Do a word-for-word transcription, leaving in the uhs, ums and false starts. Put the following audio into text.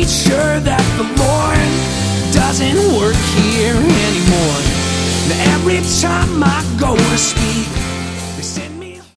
pretty sure that the Lord doesn't work here anymore. Now every time I go to speak,